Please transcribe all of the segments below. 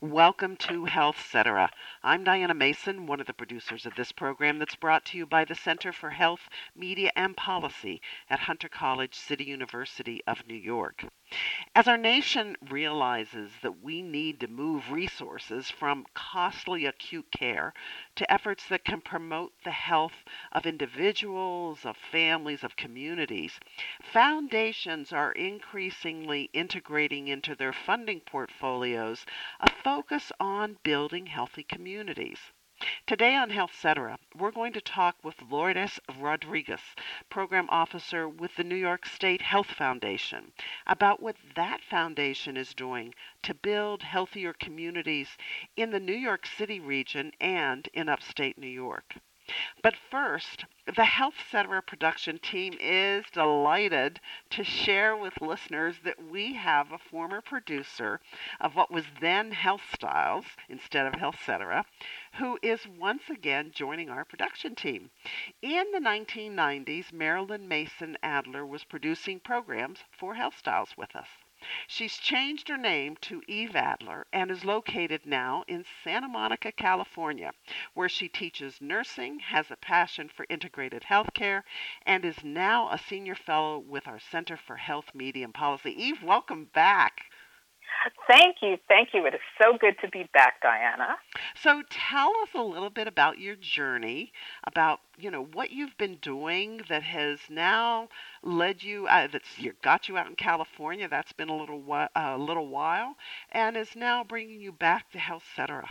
Welcome to Health Cetera. I'm Diana Mason, one of the producers of this program that's brought to you by the Center for Health, Media, and Policy at Hunter College City University of New York. As our nation realizes that we need to move resources from costly acute care to efforts that can promote the health of individuals, of families, of communities, foundations are increasingly integrating into their funding portfolios a focus on building healthy communities. Today on Health Cetera, we're going to talk with Lourdes Rodriguez, Program Officer with the New York State Health Foundation, about what that foundation is doing to build healthier communities in the New York City region and in upstate New York. But first, the Health Cetera production team is delighted to share with listeners that we have a former producer of what was then Health Styles instead of Health Cetera, who is once again joining our production team. In the 1990s, Marilyn Mason Adler was producing programs for Health Styles with us. She's changed her name to Eve Adler and is located now in Santa Monica, California, where she teaches nursing, has a passion for integrated healthcare, and is now a senior fellow with our Center for Health, Media, and Policy. Eve, welcome back. Thank you. Thank you. It is so good to be back, Diana. So tell us a little bit about your journey, about, what you've been doing that has now led you, got you out in California. That's been a little while, and is now bringing you back to Health Cetera.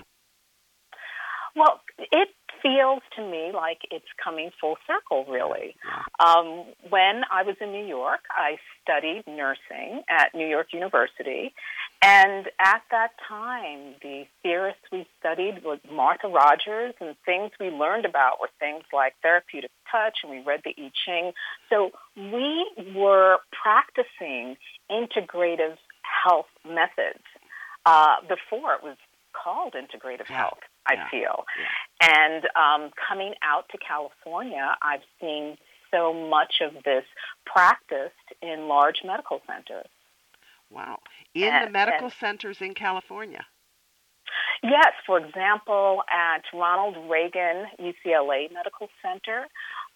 Well, it feels to me like it's coming full circle, really. When I was in New York, I studied nursing at New York University. And at that time, the theorists we studied was Martha Rogers, and things we learned about were things like therapeutic touch, and we read the I Ching. So we were practicing integrative health methods before it was called integrative health, I feel. And coming out to California, I've seen so much of this practiced in large medical centers. Wow. In the medical centers in California? Yes. For example, at Ronald Reagan UCLA Medical Center,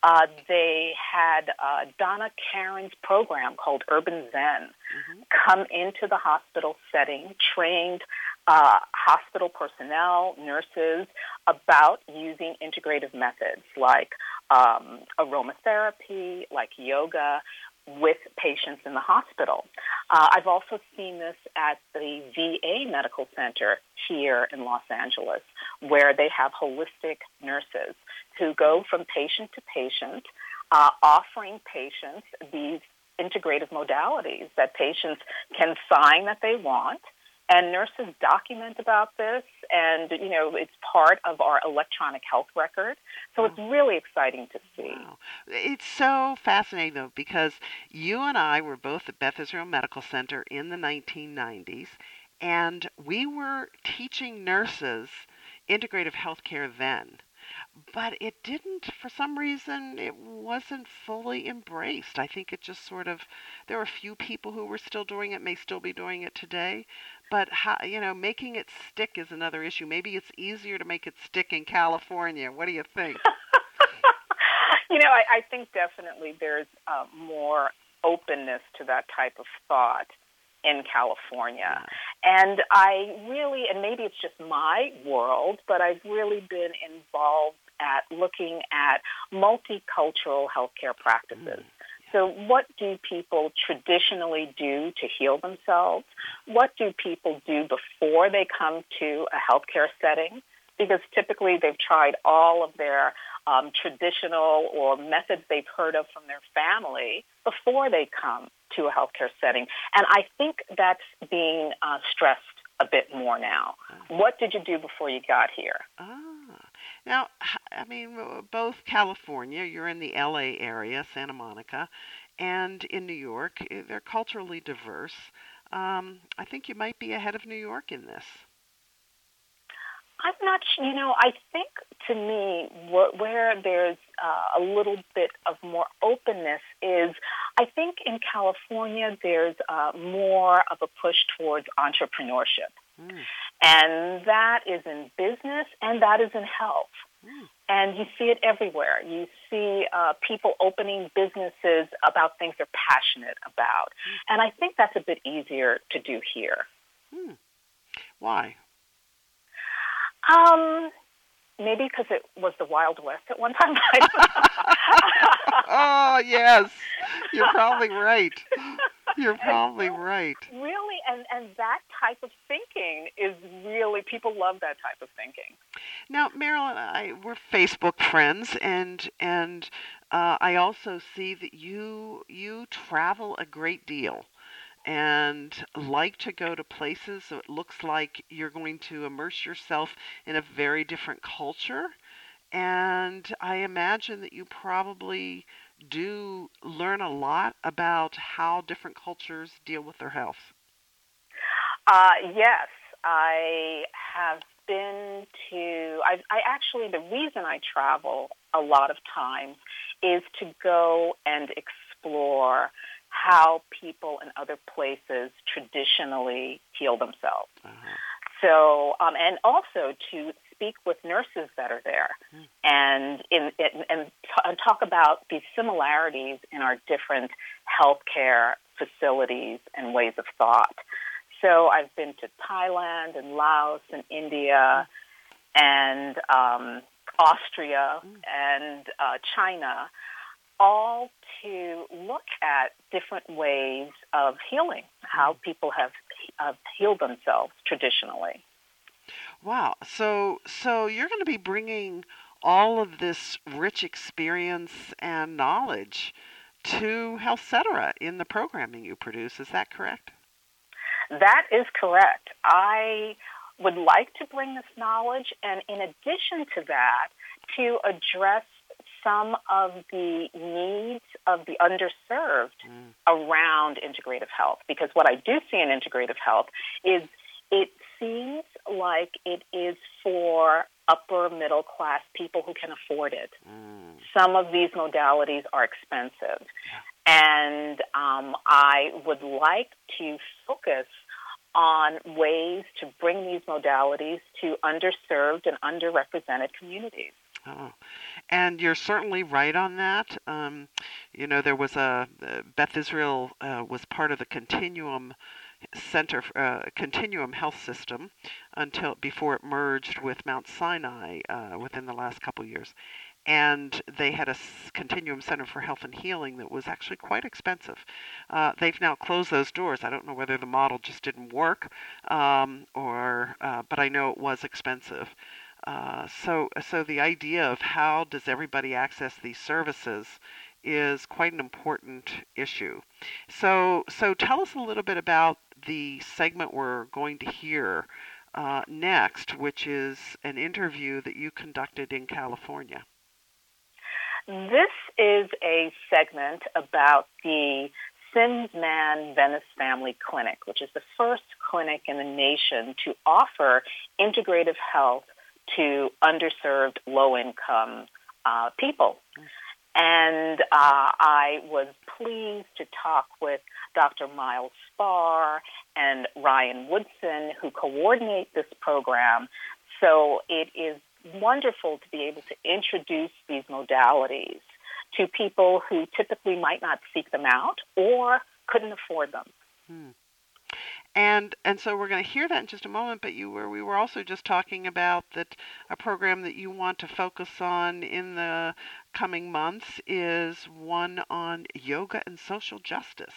they had Donna Karen's program called Urban Zen come into the hospital setting, trained hospital personnel, nurses, about using integrative methods like aromatherapy, like yoga, with patients in the hospital. I've also seen this at the VA Medical Center here in Los Angeles, where they have holistic nurses who go from patient to patient, offering patients these integrative modalities that patients can sign that they want. And nurses document about this, and, it's part of our electronic health record. So it's really exciting to see. Wow. It's so fascinating, though, because you and I were both at Beth Israel Medical Center in the 1990s, and we were teaching nurses integrative healthcare then. But it didn't, for some reason, it wasn't fully embraced. I think it just there were a few people who were still doing it, may still be doing it today. But, making it stick is another issue. Maybe it's easier to make it stick in California. What do you think? I think definitely there's more openness to that type of thought in California. And and maybe it's just my world, but I've really been involved at looking at multicultural healthcare practices. So what do people traditionally do to heal themselves? What do people do before they come to a healthcare setting? Because typically they've tried all of their traditional or methods they've heard of from their family before they come to a healthcare setting. And I think that's being stressed a bit more now. What did you do before you got here? Now, both California, you're in the LA area, Santa Monica, and in New York, they're culturally diverse. I think you might be ahead of New York in this. I'm not, I think to me where there's a little bit of more openness is, I think in California there's more of a push towards entrepreneurship. Mm. And that is in business and that is in health. Mm. And you see it everywhere. You see people opening businesses about things they're passionate about. Mm. And I think that's a bit easier to do here. Mm. Why? Maybe because it was the Wild West at one time. Oh, yes. You're probably right. You're probably right. Really, and that type of thinking is really, people love that type of thinking. Now, Meryl and I, we're Facebook friends, and I also see that you travel a great deal and like to go to places so it looks like you're going to immerse yourself in a very different culture. And I imagine that you probably do learn a lot about how different cultures deal with their health. Yes, I have been to, I actually, the reason I travel a lot of times is to go and explore how people in other places traditionally heal themselves. Uh-huh. So, and also to speak with nurses that are there and talk about the similarities in our different healthcare facilities and ways of thought. So I've been to Thailand and Laos and India and Austria and China, all to look at different ways of healing, how people have healed themselves traditionally. Wow. So you're going to be bringing all of this rich experience and knowledge to HealthCetera in the programming you produce. Is that correct? That is correct. I would like to bring this knowledge, and in addition to that, to address some of the needs of the underserved around integrative health. Because what I do see in integrative health is it seems like it is for upper middle class people who can afford it. Some of these modalities are expensive. And I would like to focus on ways to bring these modalities to underserved and underrepresented communities. Oh, and you're certainly right on that. There was Beth Israel was part of the Continuum Center, Continuum Health System before it merged with Mount Sinai within the last couple of years. And they had a Continuum Center for Health and Healing that was actually quite expensive. They've now closed those doors. I don't know whether the model just didn't work, but I know it was expensive. So the idea of how does everybody access these services is quite an important issue. So tell us a little bit about the segment we're going to hear next, which is an interview that you conducted in California. This is a segment about the Sims-Mann Venice Family Clinic, which is the first clinic in the nation to offer integrative health to underserved, low-income people. And I was pleased to talk with Dr. Miles Spar and Ryan Woodson, who coordinate this program. So it is wonderful to be able to introduce these modalities to people who typically might not seek them out or couldn't afford them. And so we're going to hear that in just a moment, but we were also just talking about that a program that you want to focus on in the coming months is one on yoga and social justice.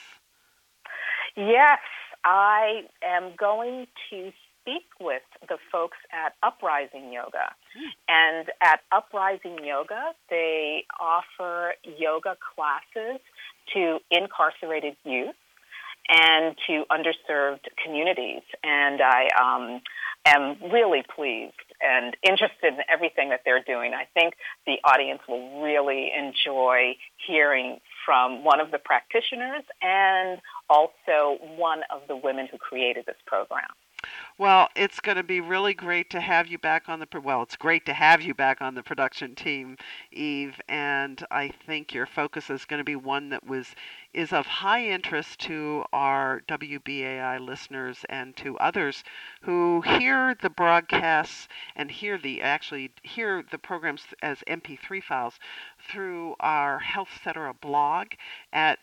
Yes, I am going to speak with the folks at Uprising Yoga. And at Uprising Yoga, they offer yoga classes to incarcerated youth and to underserved communities. And I am really pleased and interested in everything that they're doing. I think the audience will really enjoy hearing from one of the practitioners and also one of the women who created this program. Well, it's going to be really great to have you back on it's great to have you back on the production team, Eve, and I think your focus is going to be one that is of high interest to our WBAI listeners and to others who hear the broadcasts and hear the programs as MP3 files through our Health Cetera blog at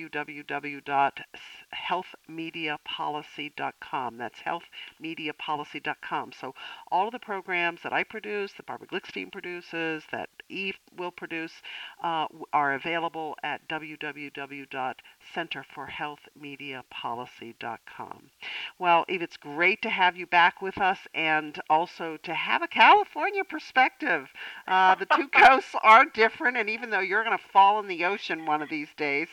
www.healthmediapolicy.com. That's healthmediapolicy.com. So all of the programs that I produce, that Barbara Glickstein produces, that Eve will produce, are available at www.centerforhealthmediapolicy.com. Well, Eve, it's great to have you back with us and also to have a California perspective. The two coasts are different, and even though you're going to fall in the ocean one of these days,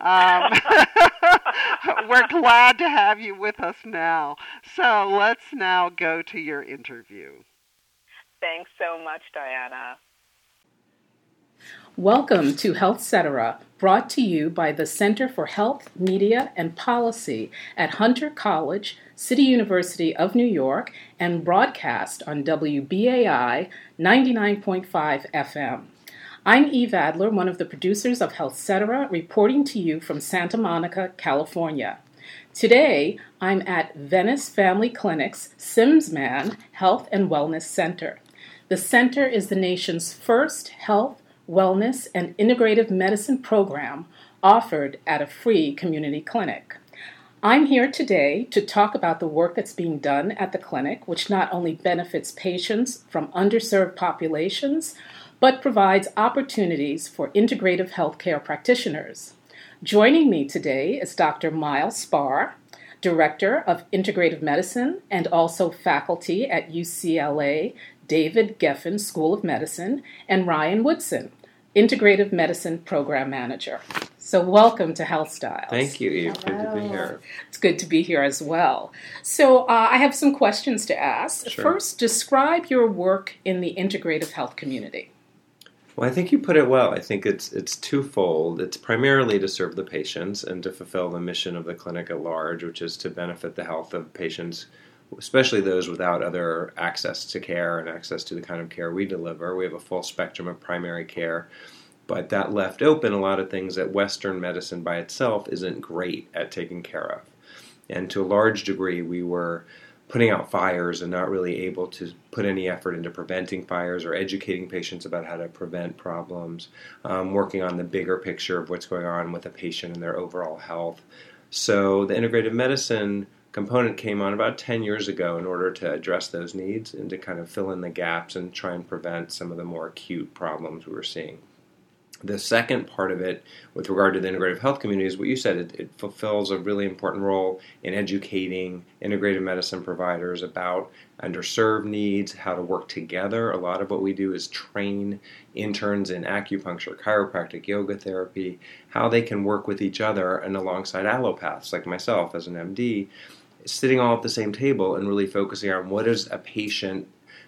we're glad to have you with us now. So let's now go to your interview. Thanks so much, Diana. Welcome to Health Cetera, brought to you by the Center for Health, Media, and Policy at Hunter College, City University of New York, and broadcast on WBAI 99.5 FM. I'm Eve Adler, one of the producers of Health Cetera, reporting to you from Santa Monica, California. Today, I'm at Venice Family Clinic's Simsman Health and Wellness Center. The center is the nation's first health, wellness, and integrative medicine program offered at a free community clinic. I'm here today to talk about the work that's being done at the clinic, which not only benefits patients from underserved populations, but provides opportunities for integrative healthcare practitioners. Joining me today is Dr. Miles Spar, Director of Integrative Medicine and also faculty at UCLA David Geffen School of Medicine, and Ryan Woodson, Integrative Medicine Program Manager. So welcome to Health Styles. Thank you, Eve. Good to be here. It's good to be here as well. So I have some questions to ask. Sure. First, describe your work in the integrative health community. Well, I think you put it well. I think it's twofold. It's primarily to serve the patients and to fulfill the mission of the clinic at large, which is to benefit the health of patients, especially those without other access to care and access to the kind of care we deliver. We have a full spectrum of primary care, but that left open a lot of things that Western medicine by itself isn't great at taking care of. And to a large degree, we were putting out fires and not really able to put any effort into preventing fires or educating patients about how to prevent problems, working on the bigger picture of what's going on with a patient and their overall health. So the integrative medicine component came on about 10 years ago in order to address those needs and to kind of fill in the gaps and try and prevent some of the more acute problems we were seeing. The second part of it, with regard to the integrative health community, is what you said. It fulfills a really important role in educating integrative medicine providers about underserved needs, how to work together. A lot of what we do is train interns in acupuncture, chiropractic, yoga therapy, how they can work with each other and alongside allopaths like myself as an MD, sitting all at the same table and really focusing on what does a patient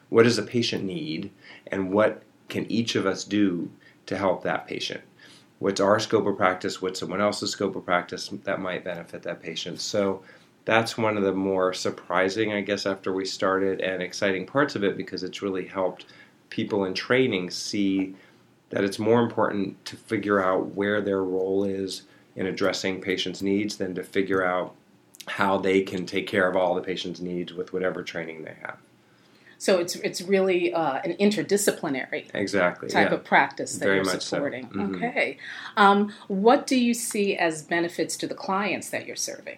need and what can each of us do to help that patient. What's our scope of practice? What's someone else's scope of practice that might benefit that patient? So that's one of the more surprising, I guess, after we started and exciting parts of it, because it's really helped people in training see that it's more important to figure out where their role is in addressing patients' needs than to figure out how they can take care of all the patient's needs with whatever training they have. So it's really an interdisciplinary type of practice that you're supporting. So. Mm-hmm. Okay. What do you see as benefits to the clients that you're serving?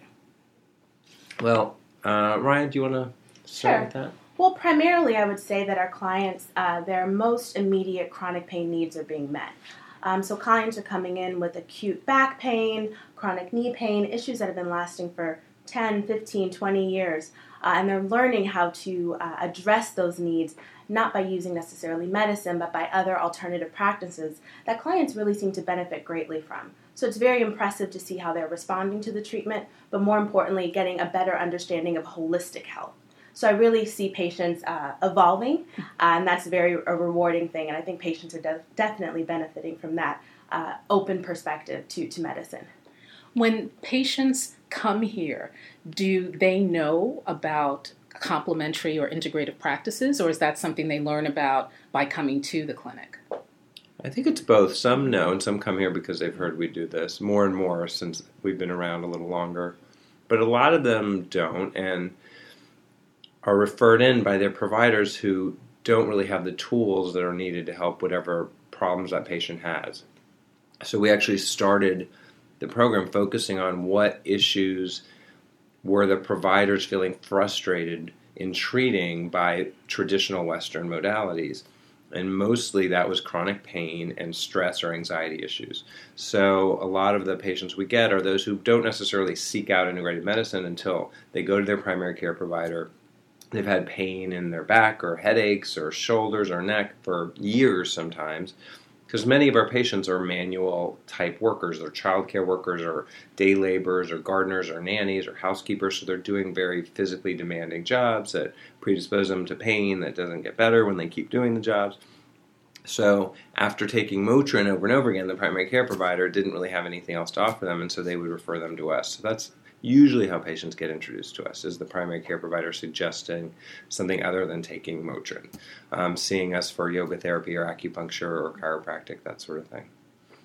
Well, Ryan, do you want to start with that? Well, primarily I would say that our clients, their most immediate chronic pain needs are being met. So clients are coming in with acute back pain, chronic knee pain, issues that have been lasting for 10, 15, 20 years. And they're learning how to address those needs, not by using necessarily medicine, but by other alternative practices that clients really seem to benefit greatly from. So it's very impressive to see how they're responding to the treatment, but more importantly, getting a better understanding of holistic health. So I really see patients evolving, and that's a rewarding thing, and I think patients are definitely benefiting from that open perspective to medicine. When patients come here, do they know about complementary or integrative practices, or is that something they learn about by coming to the clinic? I think it's both. Some know, and some come here because they've heard we do this more and more since we've been around a little longer. But a lot of them don't and are referred in by their providers who don't really have the tools that are needed to help whatever problems that patient has. So we actually started the program focusing on what issues were the providers feeling frustrated in treating by traditional Western modalities. And mostly that was chronic pain and stress or anxiety issues. So a lot of the patients we get are those who don't necessarily seek out integrated medicine until they go to their primary care provider. They've had pain in their back or headaches or shoulders or neck for years sometimes, because many of our patients are manual type workers. They're childcare workers or day laborers or gardeners or nannies or housekeepers, so they're doing very physically demanding jobs that predispose them to pain that doesn't get better when they keep doing the jobs. So after taking Motrin over and over again, the primary care provider didn't really have anything else to offer them, and so they would refer them to us. So that's usually how patients get introduced to us, is the primary care provider suggesting something other than taking Motrin, seeing us for yoga therapy or acupuncture or chiropractic, that sort of thing.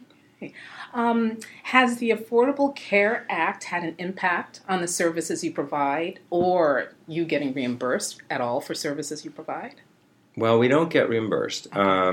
Okay. Has the Affordable Care Act had an impact on the services you provide, or you getting reimbursed at all for services you provide? Well, we don't get reimbursed,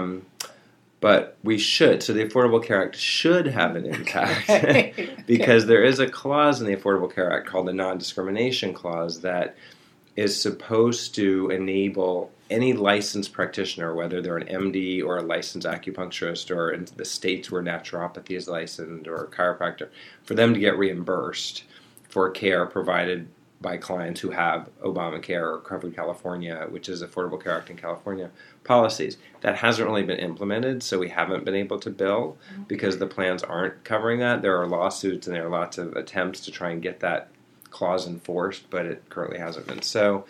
but we should. So the Affordable Care Act should have an impact because there is a clause in the Affordable Care Act called the Non-Discrimination Clause that is supposed to enable any licensed practitioner, whether they're an MD or a licensed acupuncturist or in the states where naturopathy is licensed or a chiropractor, for them to get reimbursed for care provided by clients who have Obamacare or Covered California, which is Affordable Care Act in California, policies. That hasn't really been implemented, so we haven't been able to bill because the plans aren't covering that. There are lawsuits and there are lots of attempts to try and get that clause enforced, but it currently hasn't been. So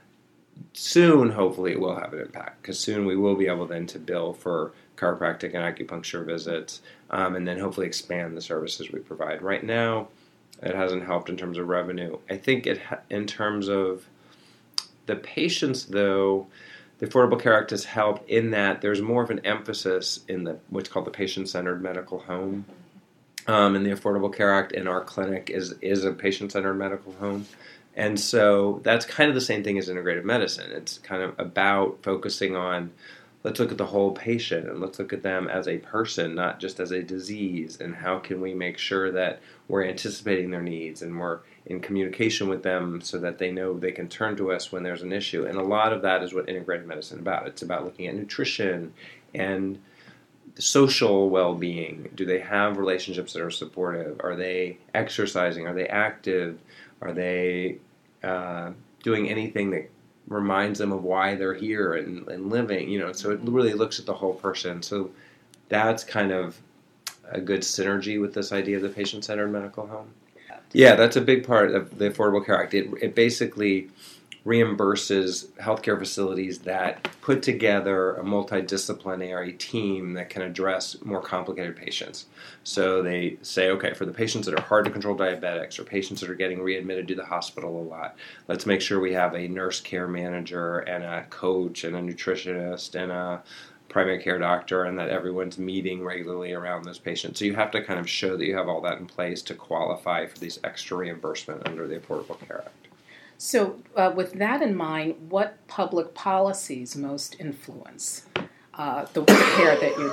soon, hopefully, it will have an impact because soon we will be able then to bill for chiropractic and acupuncture visits and then hopefully expand the services we provide. Right now, it hasn't helped in terms of revenue. I think in terms of the patients, though, the Affordable Care Act has helped in that there's more of an emphasis in what's called the patient-centered medical home. And the Affordable Care Act in our clinic is a patient-centered medical home. And so that's kind of the same thing as integrative medicine. It's kind of about focusing on, let's look at the whole patient and let's look at them as a person, not just as a disease, and how can we make sure that we're anticipating their needs and we're in communication with them so that they know they can turn to us when there's an issue. And a lot of that is what integrative medicine is about. It's about looking at nutrition and social well-being. Do they have relationships that are supportive? Are they exercising? Are they active? Are they doing anything that reminds them of why they're here and living? So it really looks at the whole person. So that's kind of a good synergy with this idea of the patient-centered medical home. Yeah, that's a big part of the Affordable Care Act. It basically reimburses healthcare facilities that put together a multidisciplinary team that can address more complicated patients. So they say, okay, for the patients that are hard to control diabetics or patients that are getting readmitted to the hospital a lot, let's make sure we have a nurse care manager and a coach and a nutritionist and a primary care doctor, and that everyone's meeting regularly around those patients. So you have to kind of show that you have all that in place to qualify for these extra reimbursement under the Affordable Care Act. So with that in mind, what public policies most influence the care that you're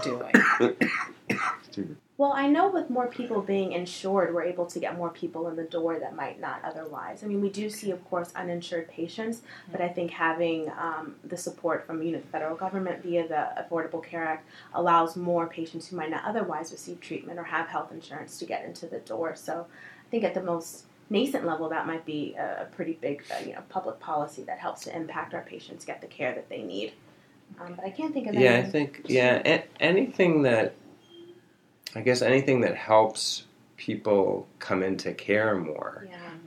doing? Well, I know with more people being insured, we're able to get more people in the door that might not otherwise. I mean, we do see, of course, uninsured patients, but I think having the support from the federal government via the Affordable Care Act allows more patients who might not otherwise receive treatment or have health insurance to get into the door. So I think at the most nascent level, that might be a pretty big public policy that helps to impact our patients get the care that they need. But I can't think of anything. Yeah, I think, anything that helps people come into care more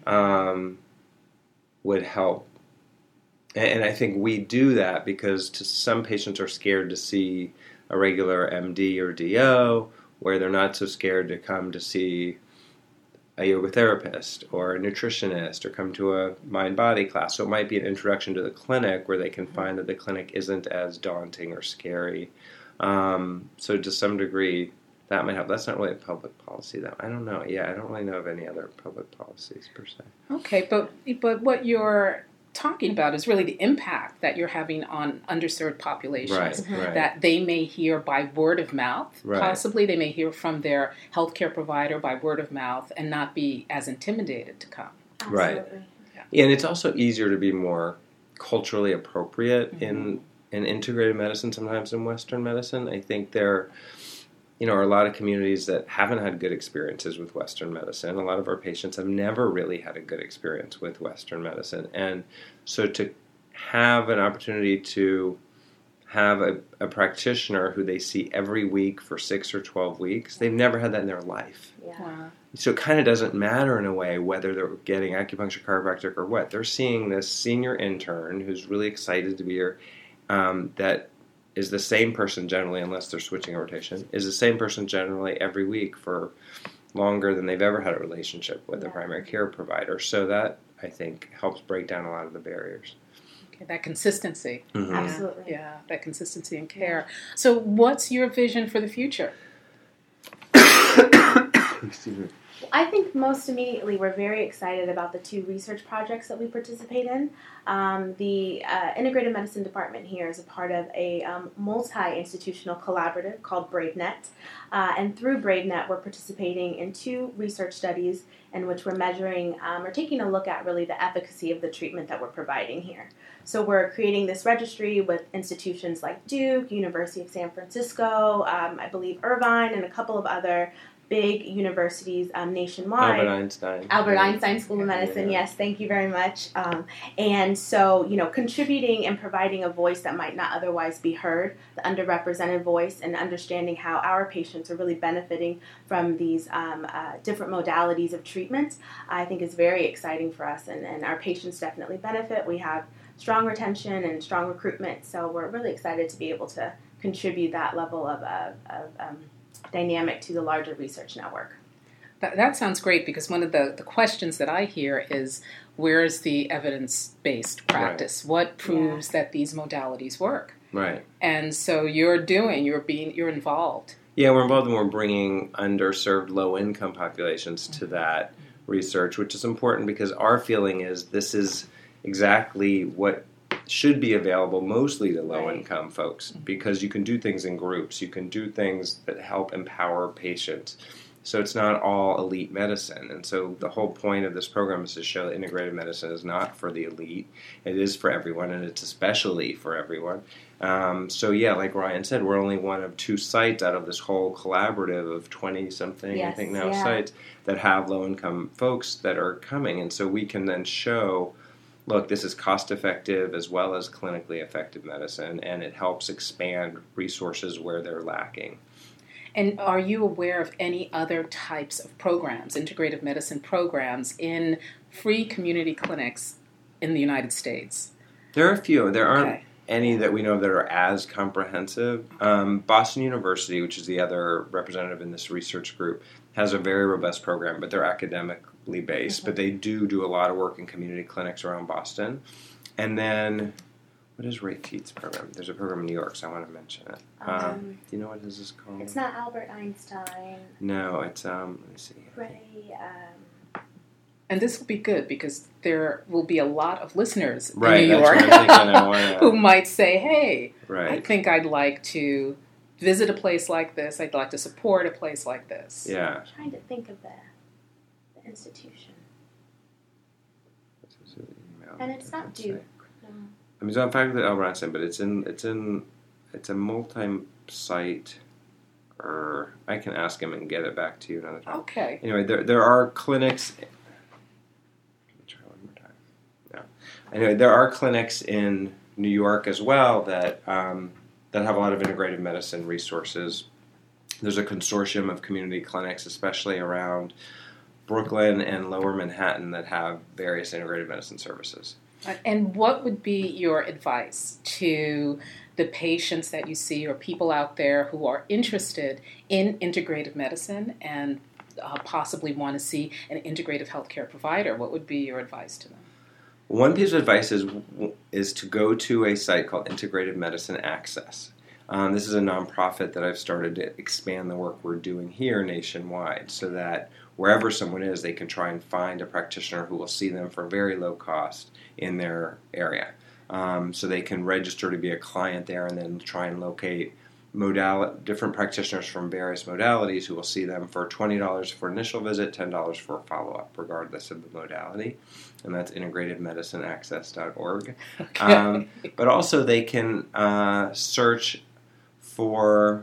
would help. And I think we do that because some patients are scared to see a regular MD or DO, where they're not so scared to come to see a yoga therapist or a nutritionist or come to a mind-body class. So it might be an introduction to the clinic where they can find that the clinic isn't as daunting or scary. So to some degree, that might help. That's not really a public policy, though. I don't know. Yeah, I don't really know of any other public policies per se. Okay, but what you're talking about is really the impact that you're having on underserved populations, right. that they may hear by word of mouth, right. Possibly they may hear from their healthcare provider by word of mouth and not be as intimidated to come. Absolutely. Right. Yeah, and it's also easier to be more culturally appropriate in integrated medicine sometimes in Western medicine. I think there are a lot of communities that haven't had good experiences with Western medicine. A lot of our patients have never really had a good experience with Western medicine. And so to have an opportunity to have a practitioner who they see every week for 6 or 12 weeks, they've never had that in their life. Yeah. Wow. So it kind of doesn't matter in a way whether they're getting acupuncture, chiropractic, or what. They're seeing this senior intern who's really excited to be here, that is the same person generally, unless they're switching a rotation, is the same person generally every week for longer than they've ever had a relationship with a primary care provider. So that, I think, helps break down a lot of the barriers. Okay, that consistency. Mm-hmm. Absolutely. Yeah, that consistency in care. So what's your vision for the future? Excuse me. I think most immediately we're very excited about the 2 research projects that we participate in. The Integrated Medicine Department here is a part of a multi-institutional collaborative called BraveNet. And through BraveNet, we're participating in 2 research studies in which we're measuring or taking a look at really the efficacy of the treatment that we're providing here. So we're creating this registry with institutions like Duke, University of San Francisco, I believe Irvine, and a couple of other big universities nationwide. Albert Einstein School of Medicine, yes, thank you very much. And so, contributing and providing a voice that might not otherwise be heard, the underrepresented voice, and understanding how our patients are really benefiting from these different modalities of treatment, I think is very exciting for us, and our patients definitely benefit. We have strong retention and strong recruitment, so we're really excited to be able to contribute that level of dynamic to the larger research network. That sounds great, because one of the questions that I hear is, where is the evidence-based practice? Right. What proves that these modalities work? Right. And so you're involved. Yeah, we're involved, and we're bringing underserved low-income populations to that research, which is important because our feeling is this is exactly what should be available mostly to low-income folks, because you can do things in groups. You can do things that help empower patients. So it's not all elite medicine. And so the whole point of this program is to show that integrated medicine is not for the elite. It is for everyone, and it's especially for everyone. So yeah, like Ryan said, we're only one of 2 sites out of this whole collaborative of 20-something, I think now, sites that have low-income folks that are coming. And so we can then show, look, this is cost-effective as well as clinically effective medicine, and it helps expand resources where they're lacking. And are you aware of any other types of programs, integrative medicine programs, in free community clinics in the United States? There are a few. There aren't any that we know of that are as comprehensive. Boston University, which is the other representative in this research group, has a very robust program, but they're academically based. But they do a lot of work in community clinics around Boston. And then, what is Ray Teet's program? There's a program in New York, so I want to mention it. Do you know what this is called? It's not Albert Einstein. No, it's, let me see. Ray, And this will be good, because there will be a lot of listeners in New York who might say, hey, I think I'd like to visit a place like this. I'd like to support a place like this. Yeah. I'm trying to think of the institution. And it's not Duke. No. I mean, it's on faculty at Albert Einstein, but it's a multi-site. Or I can ask him and get it back to you another time. Okay. Anyway, there are clinics. Let me try one more time. No. Anyway, there are clinics in New York as well that have a lot of integrative medicine resources. There's a consortium of community clinics, especially around Brooklyn and Lower Manhattan, that have various integrative medicine services. And what would be your advice to the patients that you see, or people out there who are interested in integrative medicine and possibly want to see an integrative healthcare provider, what would be your advice to them? One piece of advice is to go to a site called Integrative Medicine Access. This is a nonprofit that I've started to expand the work we're doing here nationwide so that wherever someone is, they can try and find a practitioner who will see them for very low cost in their area. So they can register to be a client there and then try and locate different practitioners from various modalities who will see them for $20 for initial visit, $10 for a follow-up, regardless of the modality. And that's integrativedemedicineaccess.org. Okay. But also they can search for,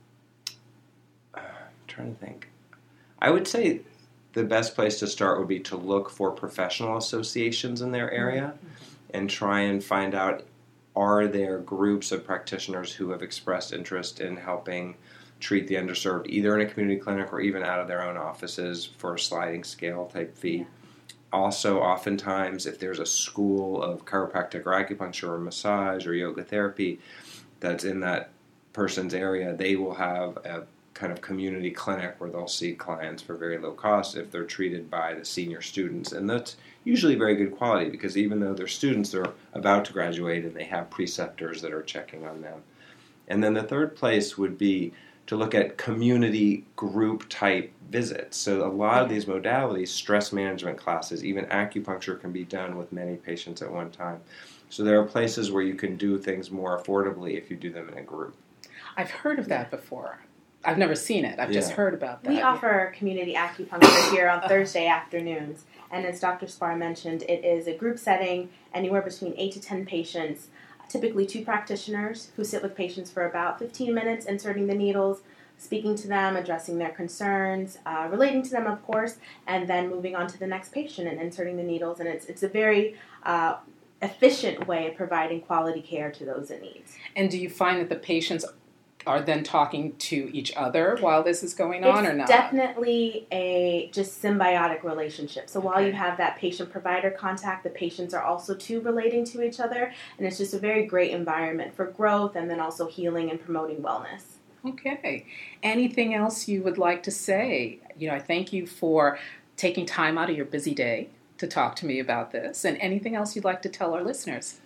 I'm trying to think. I would say the best place to start would be to look for professional associations in their area and try and find out, are there groups of practitioners who have expressed interest in helping treat the underserved, either in a community clinic or even out of their own offices for a sliding scale type fee. Yeah. Also, oftentimes, if there's a school of chiropractic or acupuncture or massage or yoga therapy that's in that person's area, they will have a kind of community clinic where they'll see clients for very low cost if they're treated by the senior students. And that's usually very good quality because even though they're students, they're about to graduate and they have preceptors that are checking on them. And then the third place would be to look at community group type visits. So a lot of these modalities, stress management classes, even acupuncture can be done with many patients at one time. So there are places where you can do things more affordably if you do them in a group. I've heard of that before. I've never seen it. I've just heard about that. We offer community acupuncture here on Thursday afternoons. And as Dr. Spar mentioned, it is a group setting, anywhere between 8 to 10 patients, typically 2 practitioners who sit with patients for about 15 minutes, inserting the needles, speaking to them, addressing their concerns, relating to them, of course, and then moving on to the next patient and inserting the needles. And it's a very efficient way of providing quality care to those in need. And do you find that the patients are then talking to each other while this is going on or not? It's definitely a just symbiotic relationship. So while you have that patient-provider contact, the patients are also too relating to each other, and it's just a very great environment for growth and then also healing and promoting wellness. Okay. Anything else you would like to say? I thank you for taking time out of your busy day to talk to me about this. And anything else you'd like to tell our listeners?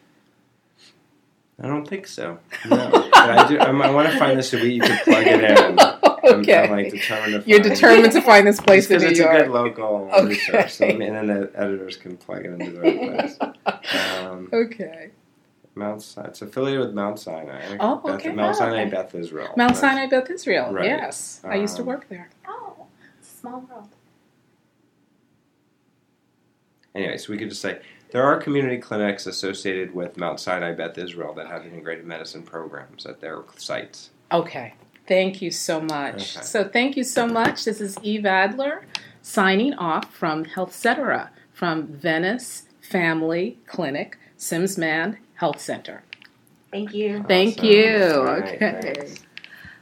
I don't think so. No. But I want to find this so you can plug it in. Okay. I'm determined to find You're determined to find this place in New York. Because it's a good local research. So and then the editors can plug it into the right place. Okay. Mount Sinai. It's affiliated with Mount Sinai. Oh, okay. Mount Sinai, Beth Israel. Mount Sinai, Beth Israel. Right. Yes. I used to work there. Oh, it's a small world. Anyway, so we could just say, there are community clinics associated with Mount Sinai Beth Israel that have integrative medicine programs at their sites. Okay. Thank you so much. Okay. So thank you so much. This is Eve Adler signing off from Healthcetera from Venice Family Clinic, Simsman Health Center. Thank you. Thank Awesome. you. Right, okay. thanks.